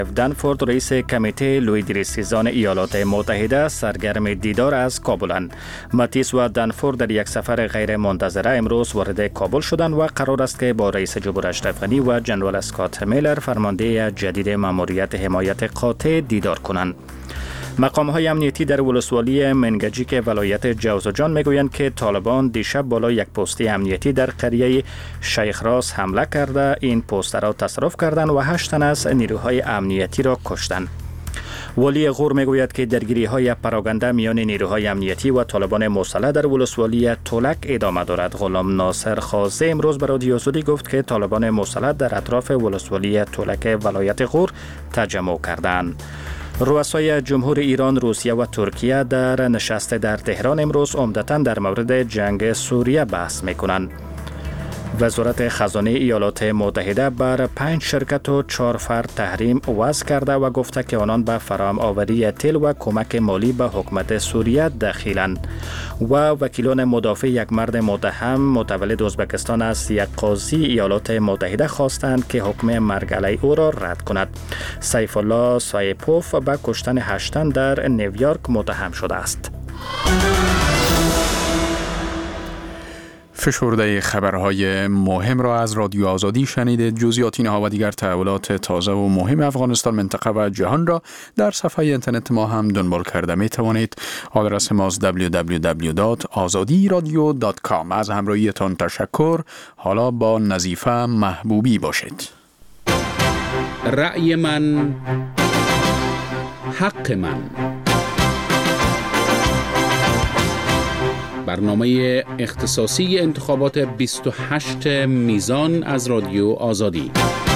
دنفورد رئیس کمیته لویدریسیزان ایالات متحده سرگرم دیدار از کابلند. ماتیس و دنفورد در یک سفر غیر منتظره امروز وارد کابل شدند و قرار است که با رئیس جمهور اشرف غنی و جنرال اسکات میلر فرمانده جدید ماموریت حمایت قاطع دیدار کنند. مقام‌های امنیتی در ولسوالی منگجیک ولایت جوزجان میگویند که طالبان دیشب بالا یک پستی امنیتی در قریه شیخ راس حمله کرده این پست را تصرف کردند و 8 تن از نیروهای امنیتی را کشتند. والی غور میگوید که درگیری‌های پراگنده میان نیروهای امنیتی و طالبان مسلح در ولسوالی تولک ادامه دارد. غلام ناصر خازه امروز به رادیو آزادی گفت که طالبان مسلح در اطراف ولسوالی تولک ولایت غور تجمع کردند. رؤسای جمهور ایران، روسیه و ترکیه در نشست در تهران امروز عمدتاً در مورد جنگ سوریه بحث می‌کنند. وزارت خزانه ایالات متحده بر 5 شرکت و 4 فرد تحریم وضع کرده و گفته که آنان به فراهم آوری تیل و کمک مالی به حکومت سوریه دخیلند. و وکیلان مدافع یک مرد متهم متولد ازبکستان از یک قاضی ایالات متحده خواستند که حکم مرگ علیه او را رد کند. سیف الله سایپوف به کشتن 8 تن در نیویورک متهم شده است. فشرده خبرهای مهم را از رادیو آزادی شنیدید. جزئیات اینها و دیگر تحولات تازه و مهم افغانستان، منطقه و جهان را در صفحه اینترنت ما هم دنبال کرده می توانید. آدرس ماست www.azadiradio.com. از همراهیتان تشکر. حالا با نظیفه محبوبی باشید. رأی من حق من، برنامه اختصاصی انتخابات 28 میزان از رادیو آزادی.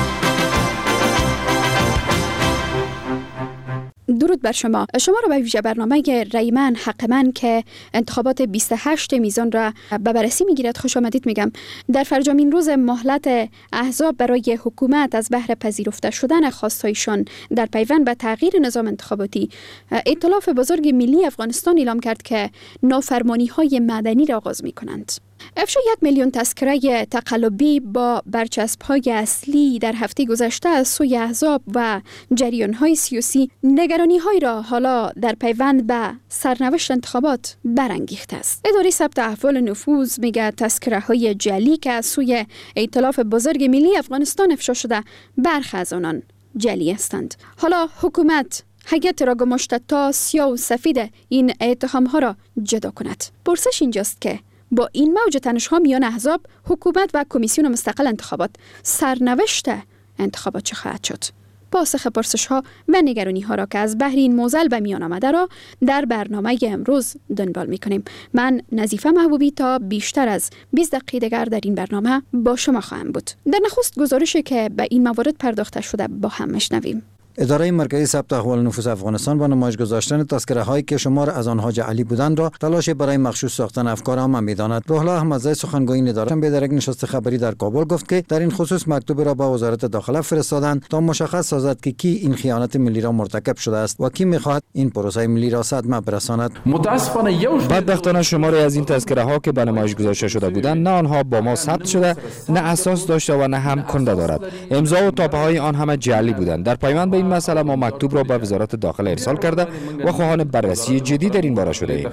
درود بر شما را به ویژه برنامه رأی من حق من که انتخابات 28 میزان را به بررسی میگیرد خوش آمدید میگم. در فرجامین روز مهلت احزاب برای حکومت از بهر پذیرفته شدن خواستایشان در پیوند به تغییر نظام انتخاباتی، ائتلاف بزرگ ملی افغانستان اعلام کرد که نافرمانی های مدنی را آغاز میکنند. افشای 1 میلیون تذکره تقلبی با برچسب‌های اصلی در هفته گذشته از سوی احزاب و جریان‌های سیاسی نگرانی‌هایی را حالا در پیوند به سرنوشت انتخابات برانگیخته است. اداره ثبت احوال نفوذ میگه تذکره‌های جعلی که از سوی ائتلاف بزرگ ملی افغانستان افشا شده برخی از آنان جعلی هستند. حالا حکومت هیئت را گماشته تا سیاه و سفید این اتهام‌ها را جدا کند. پرسش اینجاست که با این موج تنش‌ها میان احزاب، حکومت و کمیسیون مستقل انتخابات، سرنوشت انتخابات چه خواهد شد؟ پاسخ پرسش‌ها و نگرانی‌ها را که از بحر این موزل به میان آمده را در برنامه امروز دنبال می‌کنیم. من نظیفه محبوبی تا بیشتر از 20 دقیقه دیگر در این برنامه با شما خواهم بود. در نخست گزارشی که به این موارد پرداخته شده با هم میشنویم. اداره مرکزی ثبت احوال نفوس افغانستان با نمایش گذاشتن تذکره هایی که شمار از آنها جعلی بودند را تلاش برای مغشوش ساختن افکار عامه می‌داند. روح الله احمدزی سخنگوی این اداره به در یک نشست خبری در کابل گفت که در این خصوص مکتوب را به وزارت داخله فرستادند تا مشخص سازد که کی این خیانت ملی را مرتکب شده است و کی می‌خواهد این پروسه ملی را صدمه برساند. بدبختانه شماری از این تذکره ها که به نمایش گذاشته شده بودند، نه آنها با ما ثبت شده، نه اساس داشته و نه هم کنده دارد. امضا و تاپه های آن همه جعلی بودند. در پیوند به این مسئله ما مکتوب را به وزارت داخله ارسال کرده و خواهان بررسی جدی در این باره شده ایم.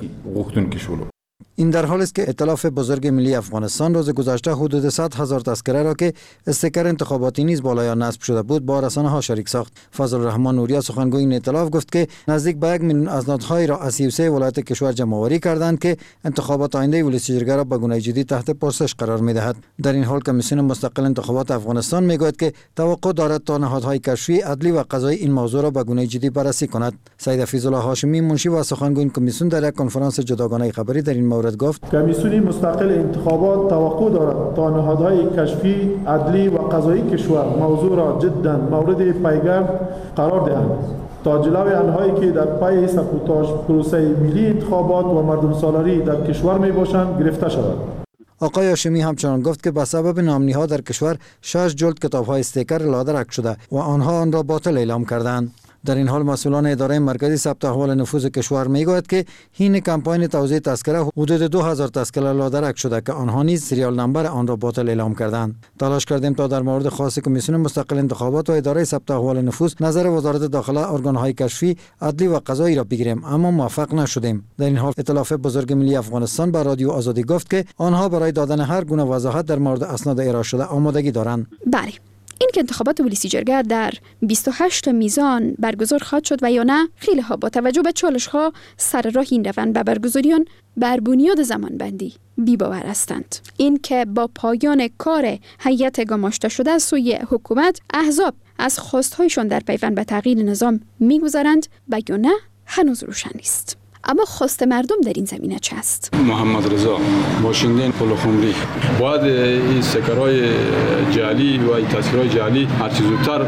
این در حالی است که ائتلاف بزرگ ملی افغانستان روز گذشته حدود 100,000 تذکره را که استیکر انتخاباتی نیز بالا یا نصب شده بود با رسانه‌ها شریک ساخت. فضل الرحمن نوریا سخنگوی این ائتلاف گفت که نزدیک به 1 میلیون اسنادهای را از 33 ولایت کشور جمع‌آوری کردند که انتخابات آینده ولسی جرگه را به گونه جدی تحت پرسش قرار می‌دهد. در این حال کمیسیون مستقل انتخابات افغانستان می‌گوید که توقع دارد تا نهادهای کشفی، عدلی و قضایی این موضوع را به گونه جدی بررسی کند. سید حفیظ الله هاشمی منشی و سخنگوی کمیسیون در یک کنفرانس جداگانه خبری در این مورد گفت: کمیسیون مستقل انتخابات توقع دارد تا نهادهای کشفی، عدلی و قضایی کشور موضوع را جداً مورد پیگرد قرار دهند تا جلوی آنهایی که در پای ساپوتاژ پروسه ملی انتخابات و مردم سالاری در کشور می باشند گرفته شود. آقای هاشمی همچنان گفت که به سبب نامنی ها در کشور 6 جلد کتاب های استیکر لادرک شده و آنها آن را باطل اعلام کردند. در این حال مسئولان اداره مرکزی ثبت احوال نفوذ کشور میگوید که این کمپاین توزیع تذکره حدود 2000 تذکره لادرک شده که آنها نیز سریال نمبر آن را باطل اعلام کردند. تلاش کردیم تا در مورد خاص کمیسیون مستقل انتخابات و اداره ثبت احوال نفوذ نظر وزارت داخله، ارگان‌های کشفی، عدلی و قضایی را بگیریم اما موفق نشدیم. در این حال ائتلاف بزرگ ملی افغانستان به رادیو آزادی گفت که آنها برای دادن هر گونه وضاحت در مورد اسناد ارائه شده آمادگی دارند. بله، این که انتخابات ولسی جرگه در 28 میزان برگزار خواهد شد و یا نه، خیلی ها با توجه به چالش‌ها سر راه این روند به برگزاری آن بر بنیاد زمانبندی بی‌باور هستند. این که با پایان کار هیئت گماشته شده از سوی حکومت، احزاب از خواست‌هایشان در پیوند به تغییر نظام می‌گذرند و یا نه هنوز روشن نیست. اما خواست مردم در این زمینه چه است؟ محمد رضا باشنده پلخمری باید این استیکرهای جعلی و این تصویرهای جعلی هر چیز زودتر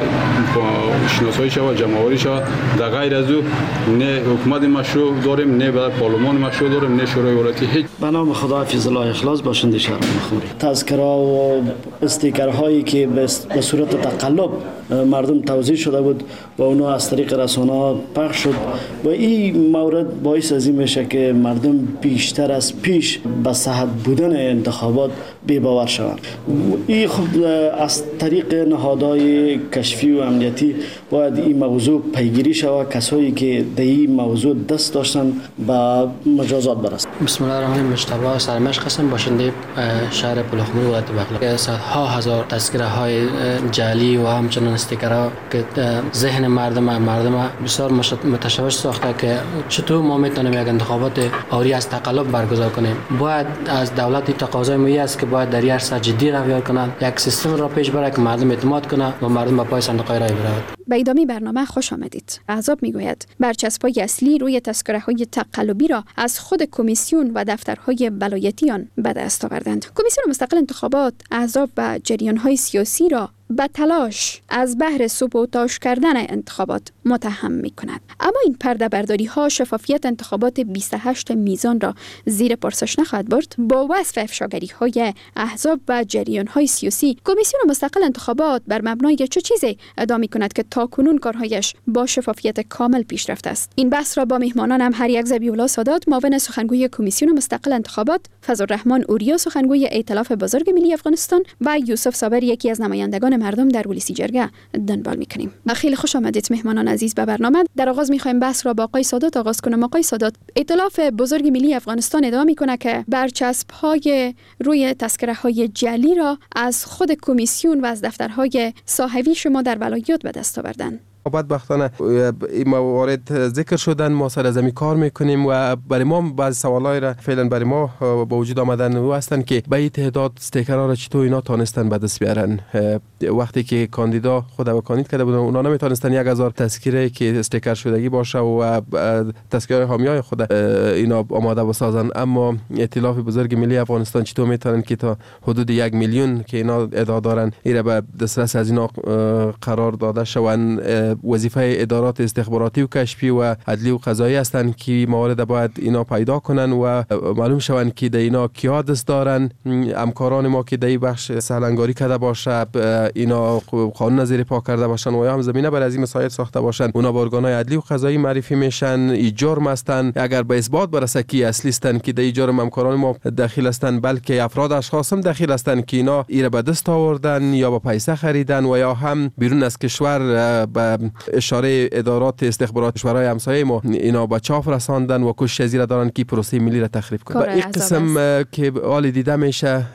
شناسایی شود، جمع‌آوری شود. در غیر از او نه حکومت مشروع داریم، نه در پارلمان مشروع داریم، نه شورای ولایتی. هیچ. به نام خدا حافظ الله اخلاص، باشنده شهر پلخمری. تذکره و استیکرهایی که به صورت تقلب مردم توزیع شده بود و اونها از طریق رسانه‌ها پخش شد و این مورد باعث از این میشه که مردم بیشتر از پیش به صحت بودن انتخابات بی‌باور شوند. این خب از طریق نهادهای کشفی و امنیتی باید این موضوع پیگیری شود. کسایی که در این موضوع دست داشتن به مجازات برسند. بسم الله الرحمن الرحیم. مجتبی سرمشق هستم، باشنده شهر پلخمری ولایت بغلان. صدها هزار تذکره های جعلی و همچنین استیکرها که ذهن مردم بسیار متشوش ساخته که چطور ما میتونیم یک انتخابات آری از تقلب برگزار کنیم. باید از دولت تقاضای می است که باید در این عرصه جدی روی کنند، یک سیستم را پیش ببرند که مردم اعتماد کنند و مردم به پای صندوق رای برود. به ادامه برنامه خوش آمدید. احزاب میگوید برچسب‌های اصلی روی تذکره‌های تقلبی را از خود کمیسیون و دفترهای ولایتی آن به دست آوردند. کمیسیون مستقل انتخابات احزاب و جریان‌های سیاسی را به تلاش از بهر سبوتاژ کردن انتخابات متهم می‌کند. اما این پرده برداری ها شفافیت انتخابات 28 میزان را زیر پرسش نخواهد برد. با وصف افشاگری های احزاب و جریان های سیاسی، کمیسیون مستقل انتخابات بر مبنای چه چیزی ادعا می‌کند که تاکنون کارهایش با شفافیت کامل پیش رفته است؟ این بحث را با میهمانانم هر یک ذبیح‌الله سادات، معاون سخنگوی کمیسیون مستقل انتخابات، فضل‌الرحمن اوریا، سخنگوی ائتلاف بزرگ ملی افغانستان و یوسف صابر، یکی از نمایندگان مردم در ولسی جرگه، دنبال می‌کنیم. خیلی خوش آمدید مهمانان عزیز به برنامه. در آغاز می‌خوایم بحث را با آقای سادات آغاز کنم. آقای سادات، ائتلاف بزرگ ملی افغانستان ادعا می‌کند که برچسب‌های روی تذکره‌های جعلی را از خود کمیسیون و از دفترهای صاحبی شما در ولایات به دست آوردن. بدبختانه این موارد ذکر شدن، ما سر از کار میکنیم و برای ما بعضی سوالای را فعلا برای ما با وجود آمدن و هستند که به این تعداد استیکرها را چطور اینا تانستن به دست بیارن. وقتی که کاندیدا خود و کاندید کرده بودن، اونا نمیتونستن 1000 تذکره که استیکر شدگی باشه و تذکره حامیای خود اینا آماده بسازن. اما ائتلاف بزرگ ملی افغانستان چطور میتونن که تا حدود 1 میلیون که اینا ادعا دارن اینا به دسترس از اینا قرار داده شوند؟ وظیفه ادارات استخباراتی و کشفی و عدلی و قضایی هستند که موارد باید اینا پیدا کنن و معلوم شوند که در اینا کیا دست دارن. همکاران ما که در این بخش سهلنگاری کرده باشه، اینا قانون زیر پا کرده باشن و یا هم زمینه برای از این مسائل ساخته باشن، اونا با ارگان‌های عدلی و قضایی معرفی میشن. این جرم هستند. اگر به اثبات برسه که اصلی هستند که در این جرم همکاران ما داخل هستند، بلکه افراد اشخاص هم داخل هستند که اینا ایره به دست آوردن یا با پیسه خریدن و یا هم بیرون از کشور به اشاره ادارات استخبارات کشورهای همسایه ما اینا به چاپ رساندن و کوشش از را دارن که پروسه ملی را تخریب کنن. این قسم که حال دیده میشه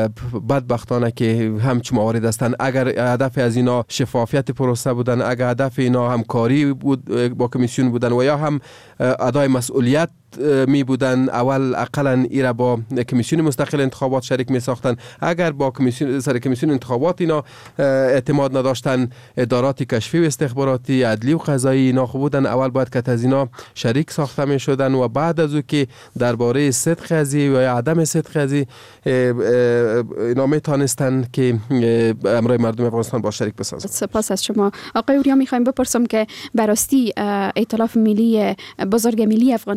بدبختانه که همچون موارد هستند. اگر هدف از اینا شفافیت پروسه بودن، اگر هدف اینا همکاری بود با کمیسیون بودن و یا هم ادای مسئولیت می بودن، اول اقلا ایرا با کمیسیون مستقل انتخابات شریک می ساختن. اگر با کمیسیون انتخابات اینا اعتماد نداشتن، ادارات کشفی و استخباراتی، عدلی و قضایی اینا خوب بودن، اول باید که از اینا شریک ساخته می شدن و بعد از او که درباره صدق ازی و عدم صدق ازی اینا می تانستن که امرای مردم افغانستان با شریک بسازن. سپاس از شما. آقای اوریا، میخوایم بپرسم که براستی ائتلاف ملی بزرگ ملی افغانستان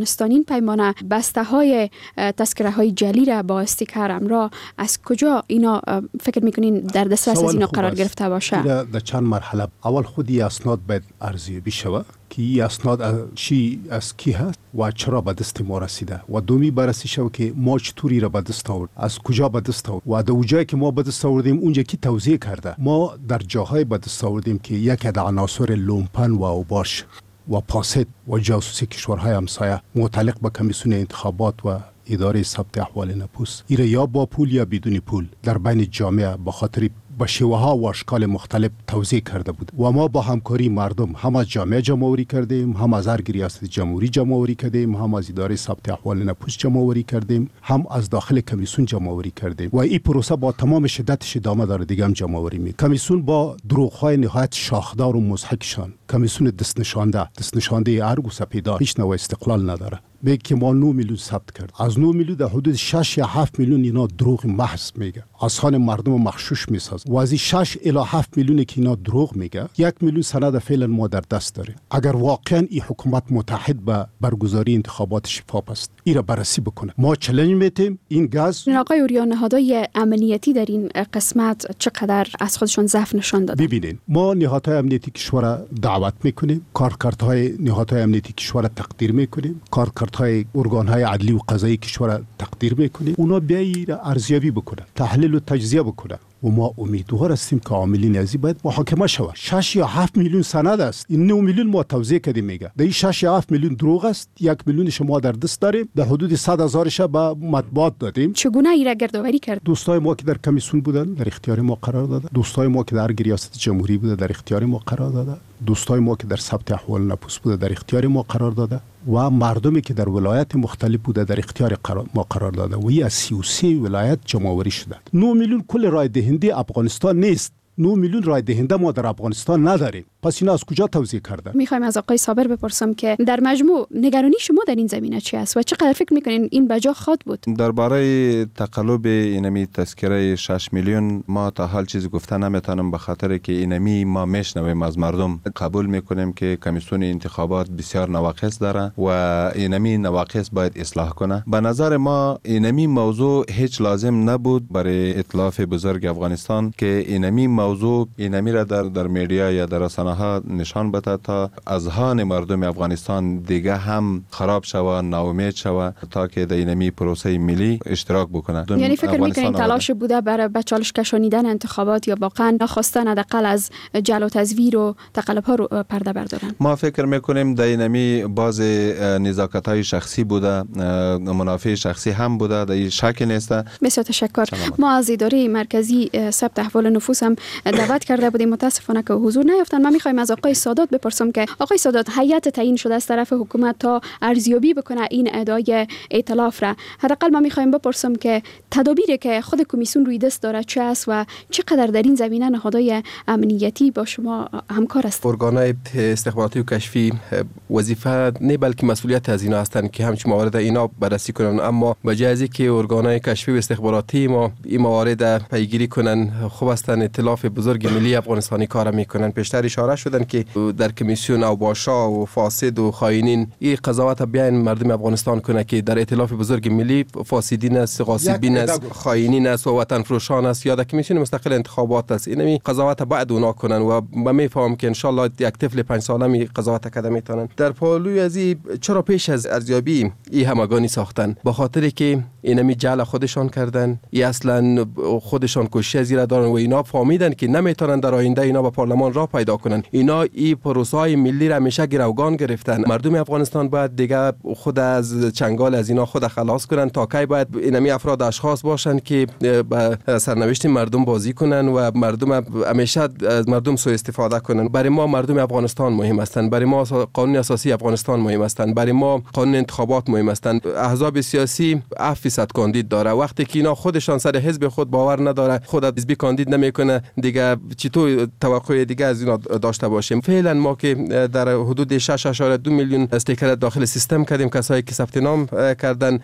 پیمانه بسته های تذکره های جعلی را با استیکر امرا از کجا اینا فکر میکنین در دسترس از اینا قرار گرفته باشه؟ در چند مرحله. اول خودی اسناد باید ارزیابی شود که این اسناد چی از کی هست و چرا به دست ما رسیده و دومی بررسی شود که ما چطوری را به دست آورد، از کجا به دست آورد و در جایی که ما به دست آوردیم اونجا کی توزیع کرده. ما در جاهای به دست آوردیم که یک از عناصر لومپن و اوباش و پاسد و جاسوسی کشورهای همسایه متعلق به کمیسیون انتخابات و اداره ثبت احوال نفوس ایره یا با پول یا بدون پول در بین جامعه به خاطر با شیوه ها و اشکال مختلف توزیع کرده بود و ما با همکاری مردم هم از جامعه جمع‌آوری کردیم، هم از هر ریاست جمهوری جمع‌آوری کردیم، هم از اداره ثبت احوال نفوس جمع‌آوری کردیم، هم از داخل کمیسیون جمع‌آوری کردیم و این پروسه با تمام شدتش ادامه داره. دیگه هم جمع‌آوری می کمیسیون با دروغ‌های نهایت شاخدار و مضحکشان، کمیسیون دست نشانده ارگ و سپیدار هیچ نوع استقلال نداره. میگه که ما 9 میلیون ثبت کرد، از 9 میلیون در حدود 6 یا 7 میلیون اینا دروغ محض میگه، از خان مردم مغشوش میسازه و از 6 الی 7 میلیون که اینا دروغ میگه 1 میلیون سند فعلا ما در دست داریم. اگر واقعا این حکومت متحد به برگزاری انتخابات شفاف است ایرا بررسی بکنه. ما چالش میتیم این گاز. آقای اوریا، نهادهای امنیتی در این قسمت چقدر از خودشون ضعف نشان دادن؟ ببینید ما نهادهای امنیتی کشور دعوت میکنیم، کارکردهای نهادهای امنیتی کشور تقدیر میکنیم، کارکردهای ارگانهای عدلی و قضایی کشور تقدیر میکنیم، اونا بیایی ارزیابی بکنن، تحلیل و تجزیه بکنن و ما امیدوار هستیم که عاملین ازی باید محاکمه شود. 6 یا 7 میلیون سند است، این 9 میلیون ما توزیع کردیم میگه در این 6 یا 7 میلیون دروغ است، 1 میلیون شما در دست داریم، در حدود 100,000 ش به مطبوعات دادیم. چگونه ایرا گردآوری کرد؟ دوستای ما که در کمیسیون بودن در اختیار ما قرار داده، دوستای ما که در ریاست جمهوری بوده در اختیار ما قرار داده، دوستای ما که در ثبت احوال نفوس بوده در اختیار ما قرار داده و مردمی که در ولایت مختلف بوده در اختیار ما قرار داده و این از 33 ولایت جمع‌آوری شده. 9 میلیون کل رای دهنده افغانستان نیست. 9 میلیون رای دهنده ما در افغانستان نداریم. پس اینا از کجا توزیع کردن؟ میخوایم از آقای صابر بپرسم که در مجموع نگرانی شما در این زمینه چی است و چقدر فکر میکنین این بجا خواد بود؟ درباره تقلب اینمی تذکره 6 میلیون ما تا حال چیزی گفته نمیتونم، به خاطر که اینمی ما میشنویم از مردم، قبول میکنیم که کمیسیون انتخابات بسیار نواقص داره و اینمی نواقص باید اصلاح کنه. به نظر ما اینمی موضوع هیچ لازم نبود برای ائتلاف بزرگ افغانستان که اینمی موضوع اینمی را در میدیا یا در رسانه ها نشان بده تا اذهان مردم افغانستان دیگه هم خراب شوه، ناامید شوه تا که در اینمی پروسه ملی اشتراک بکنه. یعنی فکر میکنین تلاش بوده برای به چالش کشانیدن انتخابات یا واقعا خواستن حداقل از جعل و تزویر و تقلب ها رو پرده بردارن؟ ما فکر میکنیم در اینمی باز نزاکت های شخصی بوده، منافع شخصی هم بوده، در این شک نیست. بسیار تشکر. ما از اداره مرکزی ثبت احوال نفوس هم دعوت کرده بودیم، متاسفانه که حضور نیافتن. ما میخوایم از آقای سادات بپرسم که آقای سادات، هیئت تعیین شده از طرف حکومت تا ارزیابی بکنه این ادعای ائتلاف را، حداقل ما میخوایم بپرسم که تدابیری که خود کمیسیون روی دست داره چه است و چقدر در این زمینه نهادهای امنیتی با شما همکار است؟ ارگانهای استخباراتی و کشفی وظیفه نه بلکه مسئولیت از اینا هستند که همچین موارد اینا بررسی کنن، اما بجای از اینکه ارگانهای کشفی و استخباراتی ما این موارد پیگیری کنن، خوب هستن ائتلاف بزرگ ملی افغانستانی کار میکنن. پیشتر اشاره شدن که در کمیسیون اوباشا و فاسد و خائنین این قضاوت بیان مردم افغانستان کنه که در ائتلاف بزرگ ملی فاسدین است، غاصبین است، خائنین است و وطن فروشان است یا در کمیسیون مستقل انتخابات است. این قضاوت بعد اونا کنن و من میفهمم که ان شاء الله یک طفل 5 ساله می قضاوت کده میتونن. در پالوی از چرا پیش از ارزیابی این همگانی ساختن؟ به خاطر که اینمی جعل خودشان کردن، ای اصلا خودشان کوشش زیرا دارن و اینا فهمیدن که نمیتونن در آینده اینا به پارلمان راه پیدا کنن. اینا این پروسه‌های ملی را همیشه گروگان گرفتن. مردم افغانستان باید دیگه خود از چنگال از اینا خود خلاص کنن. تا کی باید اینمی افراد اشخاص باشن که با سرنوشت مردم بازی کنن و مردم همیشه از مردم سوء استفاده کنن؟ برای ما مردم افغانستان مهم هستند، برای ما قانون اساسی افغانستان مهم هستند، برای ما قانون انتخابات مهم هستند. احزاب سیاسی 7% کاندید داره، وقتی که اینا خودشان سر حزب خود باور نداره، خود حزبی کاندید نمیکنه، دیگه چطور توقع دیگه از اینا داشته باشیم. فعلا ما که در حدود 6.2 میلیون استیکر داخل سیستم کردیم. کسایی که ثبت نام کردن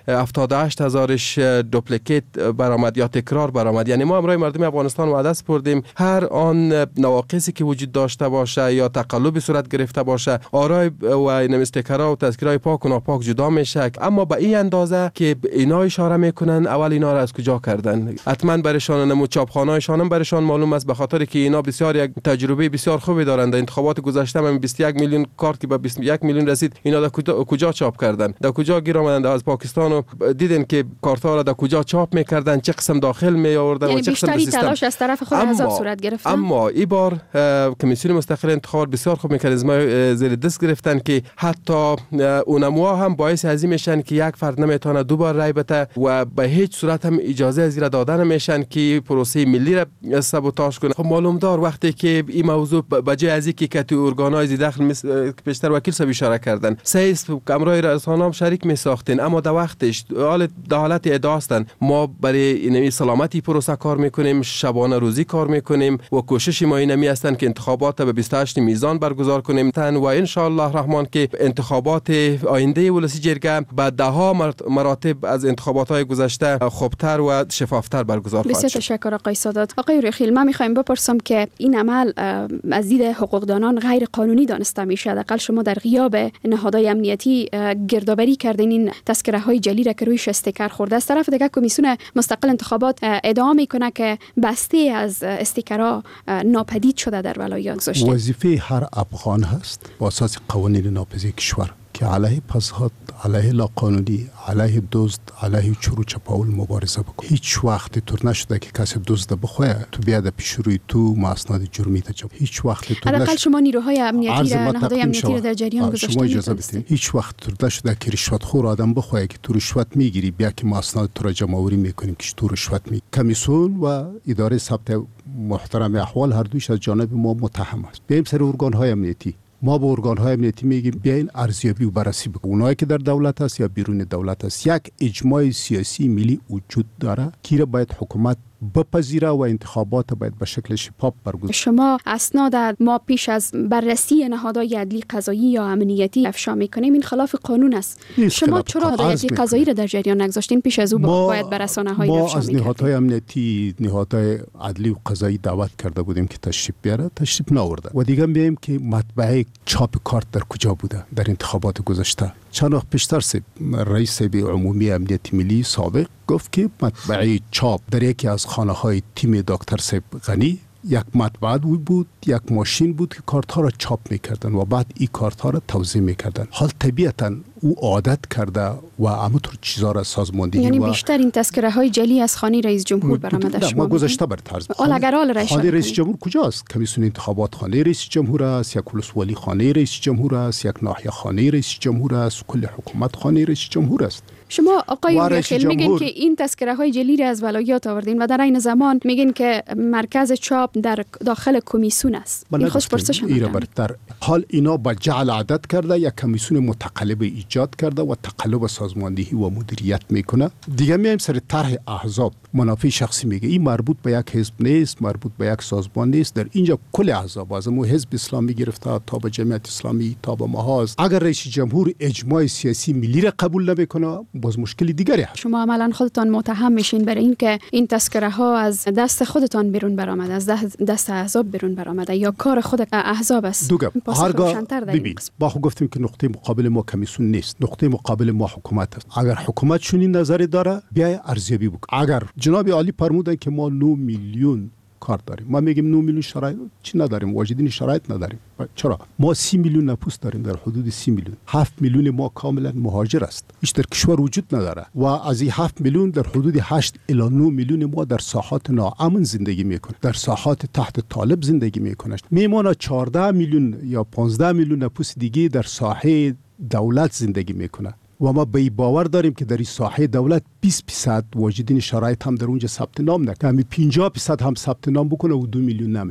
78,000ش دوپلیکیت برآمد یا تکرار برآمد. یعنی ما امروز مردم افغانستان وعده سپردیم هر آن نواقصی که وجود داشته باشه یا تقلبی صورت گرفته باشه، آرای و این استیکرها و تذکرهای پاک و ناپاک جدا میشه، اما به این اندازه که اینا اشاره میکنن اول اینا را از کجا کردن. حتما برشان نمو چاپخانه‌شان هم برشان معلوم است، به خاطر که اینا بسیار یک تجربه بسیار خوبی دارند. در انتخابات گذشته هم 21 میلیون کارت که به 21 میلیون رسید، اینا در کجا چاپ کردن، در کجا گیر آمدن از پاکستان و دیدن که کارت‌ها را در کجا چاپ میکردن، چه قسم داخل می آوردن یعنی و چه قسم بیشتری تلاش از طرف خود احزاب صورت گرفت. اما این بار کمیسیون مستقل انتخابات بسیار خوب مکانیزم زیر دست گرفتن که حتی اونموها هم باعث ازی میشن که یک فرد نمیتونه دو بار رای بده و به هیچ صورت هم اجازه از زیر دادن نمیشن که پروسه ملی را سابوتاژ کنه. خب معلوم دار وقتی که این موضوع بجای از اینکه کتی ارگان‌های داخل پیشتر وکیل صاحب اشاره کردن سیس کامرای رسانه‌ام شریک می ساختین، اما در وقتش حالت ادعا هستن ما برای این سلامتی پروسه کار میکنیم، شبانه روزی کار میکنیم و کوشش ما اینمی هستن که انتخابات به 28 میزان برگزار کنیم و ان شاء الله رحمان که انتخابات آینده ولسی جرگه به ده‌ها مراتب از انتخابات‌های گذشته خوبتر و شفافتر برگزار خواهد شد. بسیار تشکر آقای سادات. آقای رخیل، ما می‌خوایم بپرسم که این عمل از دید حقوقدانان غیر قانونی دانسته میشه. حداقل شما در غیاب نهادهای امنیتی گردآوری کردین این تذکره‌های جعلی را که رویش استیکر خورده. از طرف دیگه کمیسیون مستقل انتخابات ادعا میکنه که بسته از استیکرها ناپدید شده در ولایات گذاشته. وظیفه هر افغان هست با اساس قوانین ناپذیر کشور که علیه پسهات، علیه لاقانونی، علیه دزد، علیه چرو چپاول مبارزه بکنه. هیچ وقت طور نشده که کسی دزد بخواه تو بیاد پیش روی تو اسناد جرمی تجربه. هیچ وقت طور حداقل شما نیروهای امنیتی را نهادهای امنیتی را در جریان گذاشتید. شما اجازه بدید. هیچ وقت طور نشده که رشوت خور آدم بخواه که تو رشوت میگیری بیا که ما اسناد تو را جمع آوری میکنیم که تو رشوت میگیری. کمیسیون و اداره ثبت محترم احوال هر دویش از جانب ما متهم است. بیایم سر ارگان‌های امنیتی. ما با ارگان‌های امنیتی میگیم بیاین ارزیابی و بررسی بکنید. اونایی که در دولت است یا بیرون دولت است، یک اجماع سیاسی ملی وجود داره که باید حکومت بپذیره و انتخابات باید به شکل شفاف برگزار. شما اسناد ما پیش از بررسی نهادهای عدلی قضایی یا امنیتی افشا میکنیم، این خلاف قانون است. شما چرا نهادهای قضایی را در جریان نگذاشتین؟ پیش از او باید بر رسانه‌های افشا میکردیم. ما از نهادهای امنیتی، نهادهای عدلی و قضایی دعوت کرده بودیم که تشریف بیاره، تشریف نآورده. و دیگه میگیم که مطبعه چاپ کارت در کجا بوده در انتخابات گذشته. چند وقت پیشتر رئیس عمومی امنیت ملی سابق گفت که مطبعه چاپ در یکی از خانه‌های تیم دکتر صاحب غنی یک مطبعه بود، یک ماشین بود که کارت ها را چاپ میکردن و بعد این کارت ها را توزیع میکردن. حال طبیعتا او عادت کرده و همونطور چیزا را سازماندهی یعنی بیشتر این تذکره های جعلی از خانه رئیس جمهور برآمده. ما گذشته بر طرز خانه رئیس جمهور کجاست؟ کمیسیون انتخابات خانه رئیس جمهور است، یک ولسوالی خانه رئیس جمهور است، یک ناحیه خانه رئیس جمهور است، کل حکومت خانه رئیس جمهور است. شما آقای رخیل میگین که این تذکره های جعلی را از ولایات آوردین و در این زمان میگین که مرکز چاپ در داخل کمیسیون است. این خوش پرسش در حال اینا با جعل عادت کرده، یک کمیسیون متقلب ایجاد کرده و تقلب سازماندهی و مدیریت میکنه. دیگه میایم سر طرح احزاب. منافع شخصی میگه این مربوط به یک حزب نیست، مربوط به یک سازمان نیست. در اینجا کل احزاب از مو حزب اسلامی گرفته تا به جمعیت اسلامی تا به محاز، اگر رئیس جمهور اجماع سیاسی ملی را قبول نمیکنه باز مشکل دیگری هست. شما عملاً خودتان متهم میشین برای اینکه این تذکره ها از دست خودتان بیرون برآمده، از دست احزاب بیرون برآمده یا کار خود احزاب است. هرگاه ببین با خود گفتیم که نقطه مقابل ما کمیسیون نیست، نقطه مقابل ما حکومت است. اگر حکومت چنین نظری داره بیای ارزیابی بکن. اگر جناب عالی فرمودن که ما 9 میلیون کارت داریم، ما میگیم 9 میلیون شرایط چی نداریم، واجدین شرایط نداریم. چرا؟ ما 30 میلیون نفوس داریم، در حدود 30 میلیون 7 میلیون ما کاملا مهاجر است، هیچ در کشور وجود نداره و از این 7 میلیون در حدود 8 الی 9 میلیون ما در ساحات ناامن زندگی میکنه، در ساحات تحت طالب زندگی میکنه. میمونه 14 میلیون یا 15 میلیون نفوس دیگه در ساحه دولت زندگی میکنه و ما به باور داریم که در این ساحه دولت 20% واجدین شرایط هم در اونجا ثبت نام نکنه، همین 50% هم ثبت نام بکنه و 2 میلیون نمیشه.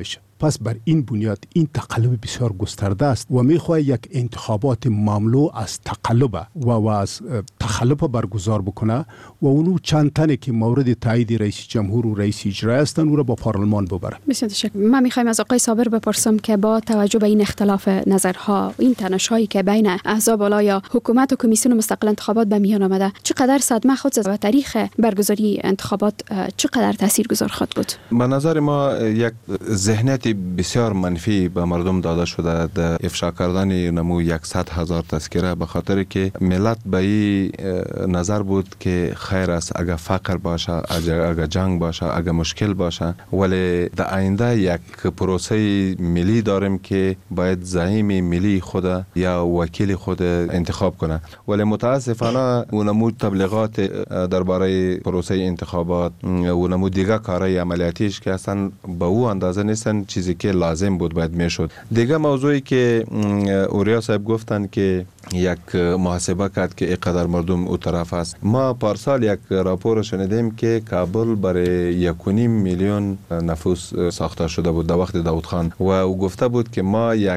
پس بر این بنیاد این تقلب بسیار گسترده است و میخواهد یک انتخابات مملو از تقلب و از تخلف برگزار بکنه و اونو چند تنه که مورد تایید رئیس جمهور و رئیس اجرایی هستن او را با پارلمان ببره. بسیار تشکر. من میخوایم از آقای صابر بپرسم که با توجه به این اختلاف نظرها، این تنش‌هایی که بین احزاب والا یا حکومت و کمیسیون مستقل انتخابات به میان آمده، چقدر صدمه خود و تاریخ برگزاری انتخابات چقدر تاثیرگذار خواهد بود؟ به نظر ما یک ذهنیت بسیار منفی به مردم داده شده در افشا کردن نمو 100,000 تذکره، به خاطر که ملت به این نظر بود که خیر است اگر فقر باشه، اگر جنگ باشه، اگر مشکل باشه، ولی در آینده یک پروسه ملی داریم که باید زعیم ملی خود یا وکیل خود انتخاب کنه. ولی متاسفانه اونمو تبلیغات درباره پروسه انتخابات اونمو دیگه کارهای عملیاتیش که اصلا به او اندازه نیستن چیزی که لازم بود باید میشد. دیگه موضوعی که اوریا صاحب گفتن که یک محاسبه کرد که اینقدر مردم او طرف است. ما پارسال یک راپور شنیدیم که کابل برای 1.5 میلیون نفوس ساخته شده بود در وقت داود خان و او گفته بود که ما یک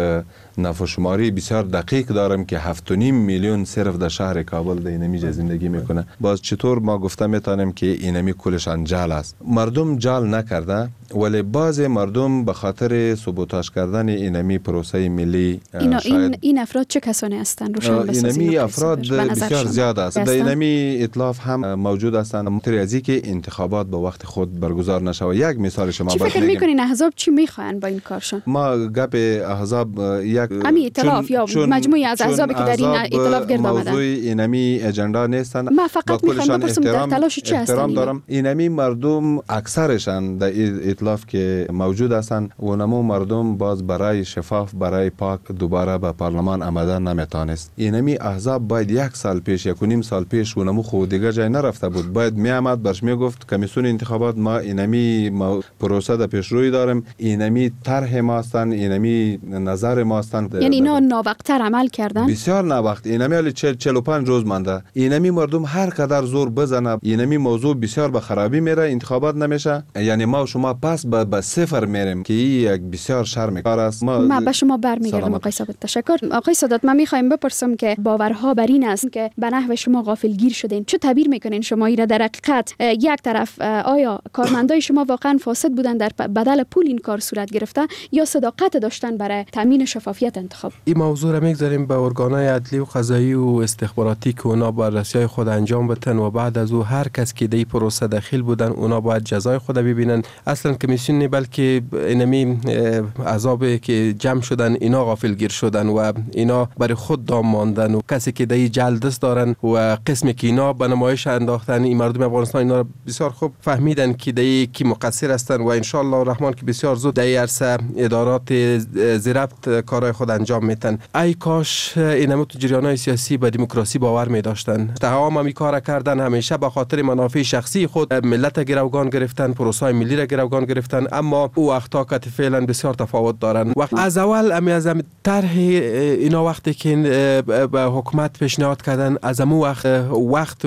نفوشماری بسیار دقیق دارم که 7.5 میلیون صرف در شهر کابل در اینمی زندگی میکنه. باز چطور ما گفته میتونیم که اینمی کلشان جال است؟ مردم جال نکرده، ولی بعض مردم به خاطر سبوتاژ کردن اینمی پروسه ملی این افراد چه کسانی هستند؟ اینمی افراد بسیار زیاد است. در اینمی ائتلاف هم موجود هستند. متری از که انتخابات به وقت خود برگزار نشود. یک مثال شما چی فکر میکنین احزاب چی میخواین با این کارشون؟ ما گپ احزاب یک امی ائتلاف یا مجموعه از احزابی که در این ائتلاف گرد آمدن موضوع اینمی اجندا نیستن. ما فقط میخوایم بپرسم در تلاش چی هستن؟ دارم اینمی مردم اکثرشان در ائتلاف که موجود هستند و نمو مردم باز برای شفاف برای پاک دوباره به پارلمان آمدن نمیتونست. اینمی احزاب باید 1 سال پیش 1.5 سال پیش و نمو خود دیگه جای نرفته بود، باید میآمد برش میگفت کمیسیون انتخابات ما اینمی پروسه در پیش روی داریم، اینمی طرح ما هستن، اینمی نظر ما هستن. یعنی اینا ناوقت‌تر عمل کردن؟ بسیار ناوقت. اینمی حالی 45 روز مانده. اینمی مردم هر قدر زور بزنه اینمی موضوع بسیار به خرابی میره، انتخابات نمیشه. یعنی ما و شما پس به صفر میریم که این یک بسیار شرم کار است. ما به شما برمیگردم آقای ثابت. تشکر. آقای سادات، من میخوایم بپرسم که باورها بر این است که به نحو شما غافلگیر شدین. چه تعبیر میکنین شما اینا در حقیقت؟ یک طرف آیا کارمندای شما واقعا فاسد بودن در بدل پول این کار صورت گرفته یا صداقت داشتن برای تامین شفافیت انتخاب؟ این موضوع را میگذاریم به ارگانهای عدلی و قضایی و استخباراتی که اونا بررسی‌های خود انجام بدن و بعد از او هر کس که در پروسه داخل بودن اونا باید جزای خود ببینن. اصلا کمیسیون نه بلکه اینمی اعضابی که جمع شدن اینا غافلگیر شدن و اینا برای خود دام ماندن و کسی که در جلدست دارن و قسمی که اینا به نمایش انداختن این مردم افغانستان اینا بسیار خوب فهمیدن که در کی مقصر هستن و ان شاء الله الرحمن که بسیار زود در عرصه ادارات زیربط کارهای خود انجام میتن. ای کاش اینم تو جریان‌های سیاسی به دموکراسی باور می داشتن. تمام می کار کردن همیشه به خاطر منافع شخصی خود ملت گروگان گرفتن، پروسه ملی را گروگان گرفتن، اما او وقتا که فعلا بسیار تفاوت دارن. وقت از اول از طرح اینا وقتی که به حکومت پیشنهاد کردن از امو وقت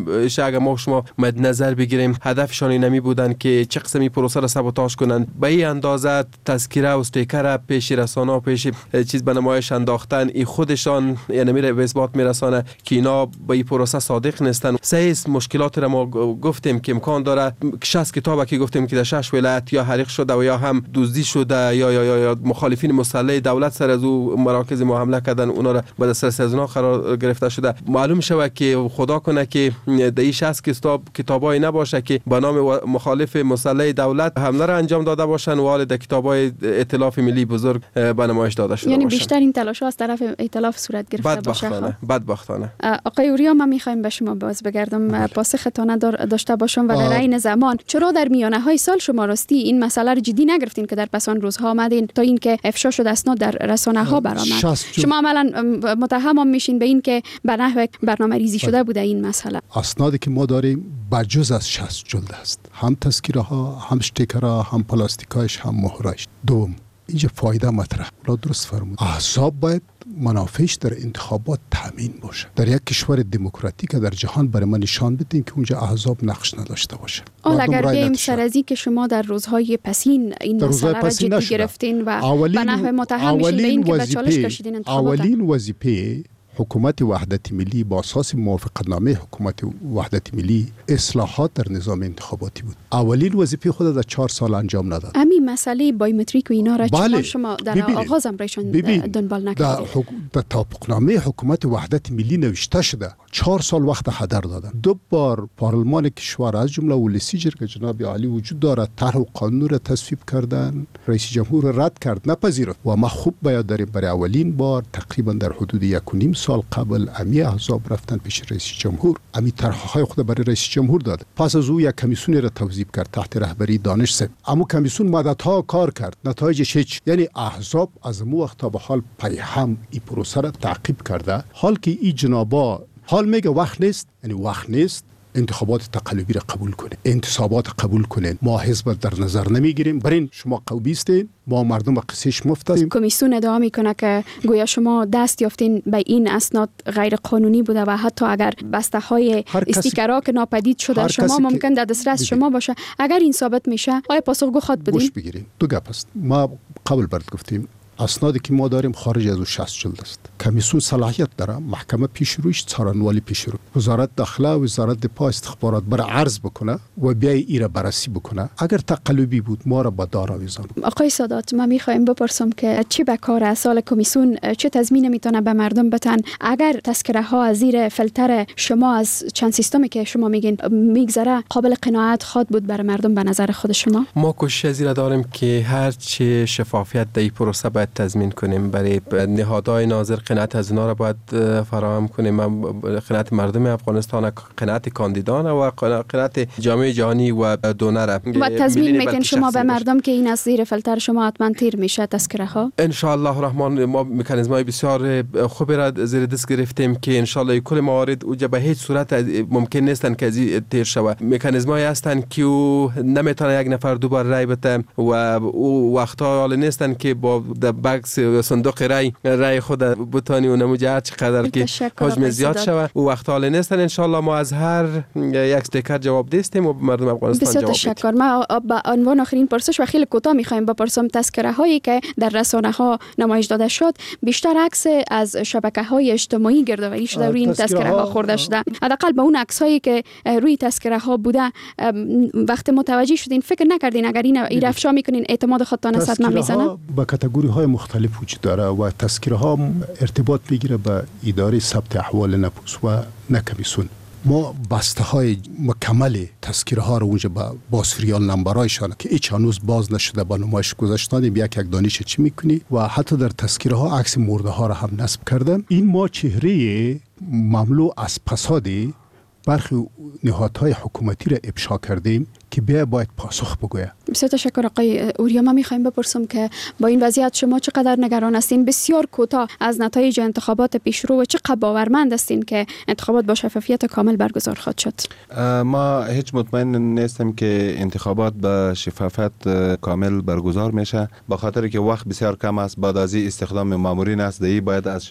اگه ما شما مد نظر بگیریم هدفشان اینمی بودن که چه قسمی پروسه را سابوتاژ کنن، به این اندازه تذکره و استیکر پیش رسانه و پیش چیز به نمایش انداختن. این خودشان یعنی میره به اثبات میرسانه که اینا به این پروسه صادق نیستن. سیس مشکلات را ما گفتیم که امکان داره 60 کتابه که گفتیم که در 6 ولایت یا حریق شده و یا هم دزدی شده یا مخالفین مسلح دولت سر از او مراکز ما حمله کردن، اونا را به دسترس از اونا قرار گرفته شده. معلوم شود که خدا کنه که در این 60 کتابای نباشه که به نام مخالف مسلح دولت حمله را انجام داده باشن و حال در کتابای ائتلاف ملی بزرگ به نمایش داده شده یعنی باشن. بیشتر این تلاش از طرف ائتلاف صورت گرفته باشه. بدبختانه. آقای اوریا، ما میخوایم به شما باز بگردم پاسختانه داشته باشم و در عین زمان چرا در میانه های سال شما راستی این مسئله رو جدی نگرفتین که در پسان روزها آمدین تا اینکه افشا شد اسناد در رسانه ها برآمد؟ شما عملا متهم میشین به این که به نحو برنامه‌ریزی شده بوده این مسئله. اسنادی که ما داریم بجز از 60 جلد است، هم تذکره ها، هم استیکرها، هم پلاستیکایش، هم مهرایش. دوم اینجا فایده مطرح. درست فرمود. احزاب باید منافعش در انتخابات تامین باشه. در یک کشور دموکراتیک در جهان برای ما نشان بدین که اونجا احزاب نقش نداشته باشه. اگر بیایم سر از این که شما در روزهای پسین این مسئله را جدی گرفتین و به نحو متهم میشین به این که به چالش کشیدین انتخابات. اولین وظیفه حکومت وحدت ملی با اساس موافقتنامه حکومت وحدت ملی اصلاحات در نظام انتخاباتی بود. اولین وظیفه خود در 4 سال انجام نداد. همین مسئله بایومتریک و اینا را شما در آغاز هم برایشان دنبال نکردید. در توافقنامه حکومت وحدت ملی نوشته شده 4 سال وقت هدر دادن. 2 بار پارلمان کشور از جمله ولسی جرگه جناب عالی وجود دارد طرح و قانون را تصویب کردن، رئیس جمهور رد کرد، نپذیرفت و ما خوب بیاد داریم برای اولین بار تقریبا در حدود 1.5 سال قبل امی احزاب رفتن پیش رئیس جمهور، امی طرحهای خود برای رئیس جمهور داد. پس از او یک کمیسیون را توظیف کرد تحت رهبری دانش صاحب. اما کمیسیون مدت‌ها کار کرد، نتایجش هیچ. یعنی احزاب از مو وقت تا به حال پیهم این پروسه را تعقیب کرده. حال که این جنابا حال میگه وقت نیست، یعنی وقت نیست انتخابات تقلبی را قبول کنید، انتصابات قبول کنید. ما حزب در نظر نمیگیریم، برین شما قوی هستین، ما مردم با قصهش مفت هستیم. کمیسیون ادعا میکنه که گویا شما دست یافتین به این اسناد غیر قانونی بوده و حتی اگر بسته های استیکرها که ناپدید شده شما ممکن در دسترس شما باشه. اگر این ثابت میشه آیا پاسخگو خواهد بدین؟ گوش بگیریم. دو گپ است. ما قبل برات گفتیم اسنادی که ما داریم خارج از 60 جلد است. کمیسیون صلاحیت داره، محکمه پیشرویش، څارنوالی پیشرو، وزارت داخله و وزارت دفاع استخبارات برای عرض بکنه و بیای ایره بررسی بکنه. اگر تقلبی بود ما را با دار آویزان. آقای سادات، ما میخوایم بپرسم که چی به کار اصال کمیسیون چه تضمین میتونه به مردم بتن اگر تذکره ها از زیر فلتر شما از چند سیستمی که شما میگین میگذره قابل قناعت خواد بود برای مردم به نظر خود شما؟ ما کوشش از این داریم که هر چه شفافیت در این پروسه باید تضمین کنیم. برای نهادهای ناظر قناعت از اونا را باید فراهم کنیم، قناعت مردم افغانستان، قناعت کاندیدان و قناعت جامعه جهانی و دونر. و تضمین میتین شما به مردم که این از زیر فلتر شما حتما تیر میشه تذکره ها؟ ان شاء الله الرحمن ما مکانیزم‌های بسیار خوبی را زیر دست گرفتیم که ان شاء الله کل موارد اوجا به هیچ صورت ممکن نیستن که از تیر شود. مکانیزم‌هایی هستند که نمیتونه یک نفر دوبار رای بده و وقتا حال نیستن که با بکس صندوق رای خود بتانی و نموجه چقدر که حجم زیاد شود و وقت حال نیستن. ان شاء الله ما از هر یک استیکر جواب دستیم و مردم افغانستان جواب بدیم. تشکر. ما به عنوان آخرین پرسش و خیلی کوتاه میخوایم بپرسم، تذکره هایی که در رسانه ها نمایش داده شد بیشتر عکس از شبکه های اجتماعی گردآوری شده روی این تذکره ها خورده شده. حداقل به اون عکس هایی که روی تذکره ها بوده وقت متوجه شدین فکر نکردین اگر این افشا میکنین اعتماد خودتان صدمه میزنه؟ با کاتگوری های مختلف وجود داره و تذکره ها ارتباط میگیره به اداره ثبت احوال نفوس و نه کمیسیون. ما بسته های مکمل تذکره ها رو اونجا با سریال نمبرایشان که هیچ هنوز باز نشده با نمایش گذاشتن یک دانش چی میکنی و حتی در تذکره ها عکس مرده ها رو هم نصب کردن. این ما چهره مملو از فسادی برخی نهادهای حکومتی را افشا کردیم که باید پاسخ بگوید. بسیار تشکر آقای اوریا. ما میخوایم بپرسم که با این وضعیت شما چقدر نگران هستین؟ بسیار کوتاه از نتایج انتخابات پیشرو و چقدر باورمند هستین که انتخابات با شفافیت کامل برگزار خواهد شد؟ ما هیچ مطمئن نیستیم که انتخابات با شفافیت کامل برگزار میشه، با خاطر که وقت بسیار کم است. بعد از استخدام مامورین است دی باید از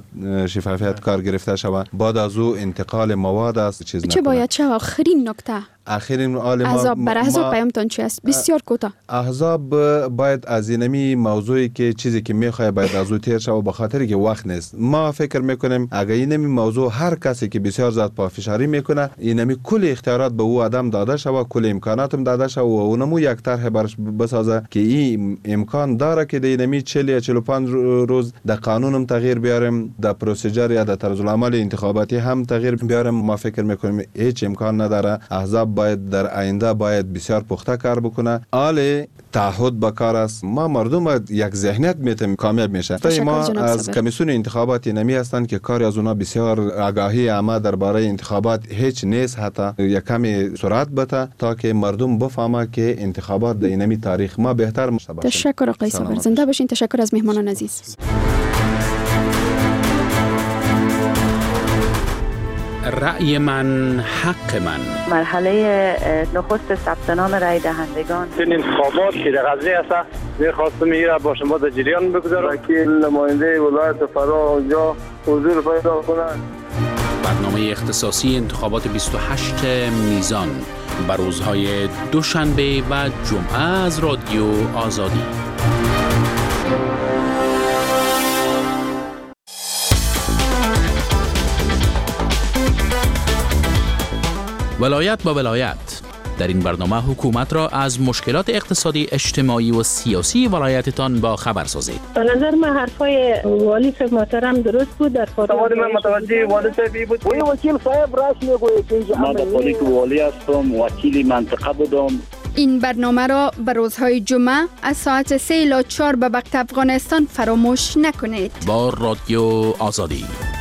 شفافیت کار گرفته شود. بعد از او انتقال مواد است چه باید چه آخرین نکته آخرین احزاب برای احزاب پیامتون چی است؟ بسیار کوتاه. احزاب باید از اینمی موضوعی که چیزی که میخواد باید از او تیر شود، به خاطر که وقت نیست. ما فکر میکنیم اگر اینمی موضوع هر کسی که بسیار زیاد پافشاری میکنه اینمی کل اختیارات به او آدم داده شود، کل امکانات هم داده شود و اونمو یک طرح برش بسازه که این امکان داره که اینمی 40 یا 45 روز در قانون هم تغییر بیاریم، در پروسیجر یا در طرز العمل انتخاباتی هم تغییر بیاریم. ما فکر میکنیم هیچ امکان نداره. احزاب باید در آینده باید بسیار پخته کار بکنه. آله تعهد به کار است. ما مردم باید یک ذهنیت میتیم کامیاب میشه. ما از کمیسیون انتخابات نمی هستند که کاری از اونا بسیار آگاهی عامه درباره انتخابات هیچ نیست، حتی یک کمی سرعت بده تا که مردم بفهمه که انتخابات در اینمی تاریخ ما بهتر باشه. تشکر آقای صابر، زنده باشین. تشکر از مهمانان عزیز. رأی من حق من. مرحله نخست ثبت نام رای دهندگان. این انتخابات که در قضیه است می‌خواستم میره با شما در جریان بگذارم. وکیل نماینده ولایت فرا اونجا حضور پیدا کنند. برنامه اختصاصی انتخابات 28 میزان بر روزهای دوشنبه و جمعه از رادیو آزادی. ولایت با ولایت. در این برنامه حکومت را از مشکلات اقتصادی، اجتماعی و سیاسی ولایتتان با خبر سازید. به نظر من حرفای والی صاحب محترم درست بود. در سوال من متوجه والی صاحبی بود. وکیل صاحب راست میگوید که من در پالیک والی هستم، وکیل منطقه بودم. این برنامه را به روزهای جمعه از ساعت 3 الی 4 به وقت افغانستان فراموش نکنید. با رادیو آزادی.